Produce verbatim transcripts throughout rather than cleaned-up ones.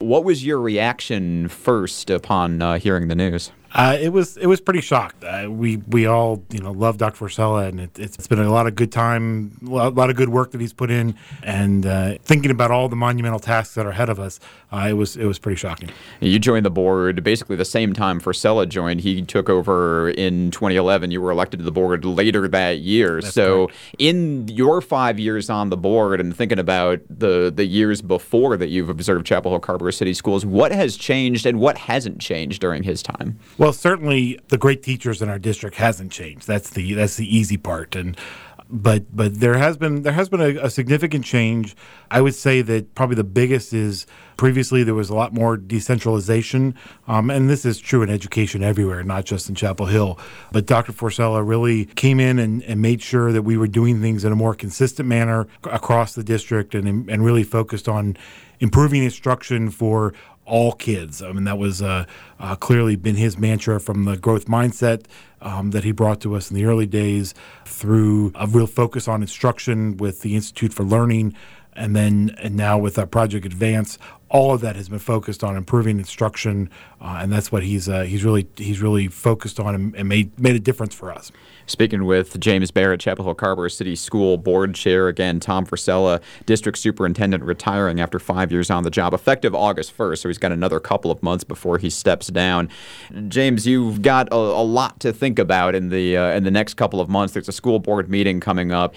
What was your reaction first upon uh, hearing the news? Uh, it was it was pretty shocked. Uh, we we all you know love Doctor Forcella, and it, it's been a lot of good time, a lot, lot of good work that he's put in, and uh, thinking about all the monumental tasks that are ahead of us, uh, it was it was pretty shocking. You joined the board basically the same time Forcella joined. He took over in twenty eleven. You were elected to the board later that year. That's so correct. In your five years on the board and thinking about the the years before that you've observed Chapel Hill Carrboro City Schools, what has changed and what hasn't changed during his time? Well, certainly the great teachers in our district hasn't changed. That's the that's the easy part, and but but there has been there has been a, a significant change. I would say that probably the biggest is previously there was a lot more decentralization, um, and this is true in education everywhere, not just in Chapel Hill. But Doctor Forcella really came in and, and made sure that we were doing things in a more consistent manner across the district, and and really focused on improving instruction for all kids. I mean, that was uh, uh, clearly been his mantra from the growth mindset um, that he brought to us in the early days, through a real focus on instruction with the Institute for Learning, and then and now with our Project Advance. All of that has been focused on improving instruction, uh, and that's what he's uh, he's really he's really focused on, and, and made made a difference for us. Speaking with James Barrett, Chapel Hill Carrboro City School Board Chair. Again, Tom Forcella, District Superintendent, retiring after five years on the job, effective August first, so he's got another couple of months before he steps down. James, you've got a, a lot to think about in the uh, in the next couple of months. There's a school board meeting coming up,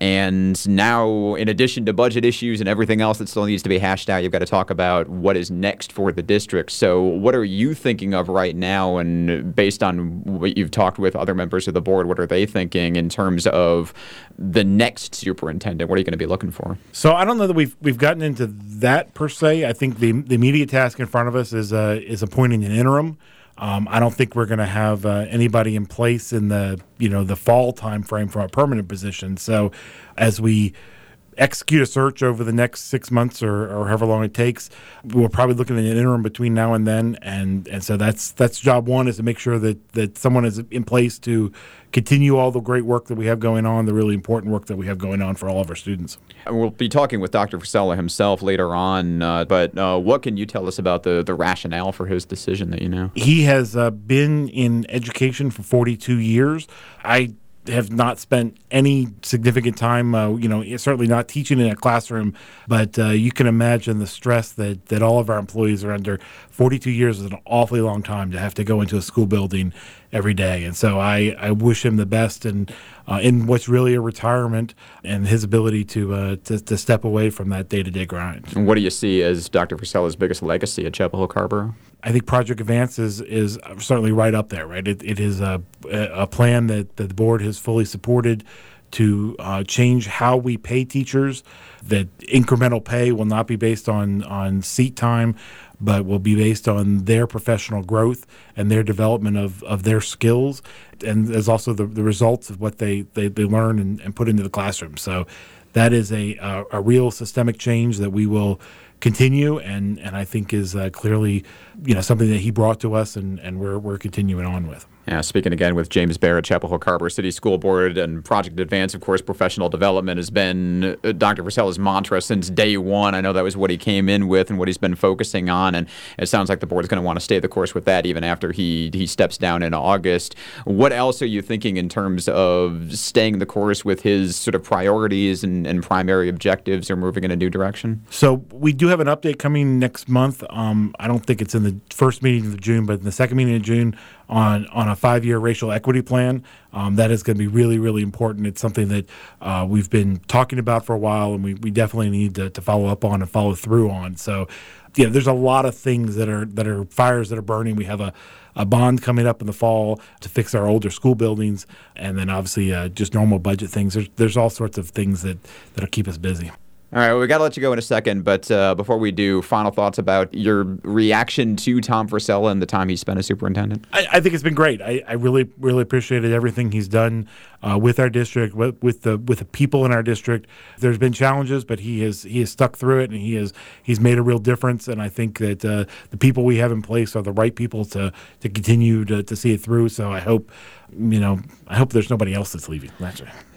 and now, in addition to budget issues and everything else that still needs to be hashed out, you've got to talk about what is next for the district. So what are you thinking of right now, and based on what you've talked with other members of the board, what are they thinking in terms of the next superintendent? What are you going to be looking for? So I don't know that we've we've gotten into that per se. I think the the immediate task in front of us is uh, is appointing an interim. Um, I don't think we're going to have uh, anybody in place in the you know the fall time frame for a permanent position. So as we execute a search over the next six months or, or however long it takes, we're probably looking at an interim between now and then, and and so that's that's job one, is to make sure that that someone is in place to continue all the great work that we have going on, the really important work that we have going on for all of our students. And we'll be talking with Doctor Forcella himself later on, uh, but uh, what can you tell us about the, the rationale for his decision that you know? He has uh, been in education for forty-two years. I have not spent any significant time, uh, you know, certainly not teaching in a classroom, but uh, you can imagine the stress that, that all of our employees are under. forty-two years is an awfully long time to have to go into a school building every day. And so I, I wish him the best and uh, in what's really a retirement, and his ability to, uh, to to step away from that day-to-day grind. And what do you see as Doctor Forcella's biggest legacy at Chapel Hill Carrboro? I think Project Advance is, is certainly right up there, right? It, it is a, a plan that, that the board has fully supported to uh, change how we pay teachers, that incremental pay will not be based on, on seat time, but will be based on their professional growth and their development of, of their skills. And there's also the, the results of what they, they, they learn and, and put into the classroom. So that is a, a, a real systemic change that we will continue, and, and I think is uh, clearly, you know, something that he brought to us, and, and we're we're continuing on with. Yeah, speaking again with James Barrett, Chapel Hill Carrboro City School Board, and Project Advance, of course, professional development has been uh, Doctor Forcella's mantra since day one. I know that was what he came in with and what he's been focusing on, and it sounds like the board is going to want to stay the course with that even after he, he steps down in August. What else are you thinking in terms of staying the course with his sort of priorities and, and primary objectives, or moving in a new direction? So we do have an update coming next month. Um, I don't think it's in the first meeting of June, but in the second meeting of June, on on a five-year racial equity plan. Um, that is going to be really, really important. It's something that uh, we've been talking about for a while, and we, we definitely need to, to follow up on and follow through on. So, yeah, there's a lot of things that are that are fires that are burning. We have a, a bond coming up in the fall to fix our older school buildings, and then obviously uh, just normal budget things. There's there's all sorts of things that, that'll keep us busy. All right, well, we got to let you go in a second, but uh, before we do, final thoughts about your reaction to Tom Forcella and the time he spent as superintendent? I, I think it's been great. I, I really, really appreciated everything he's done uh, with our district, with, with the with the people in our district. There's been challenges, but he has he has stuck through it, and he has he's made a real difference. And I think that uh, the people we have in place are the right people to to continue to, to see it through. So I hope, you know, I hope there's nobody else that's leaving. That's right.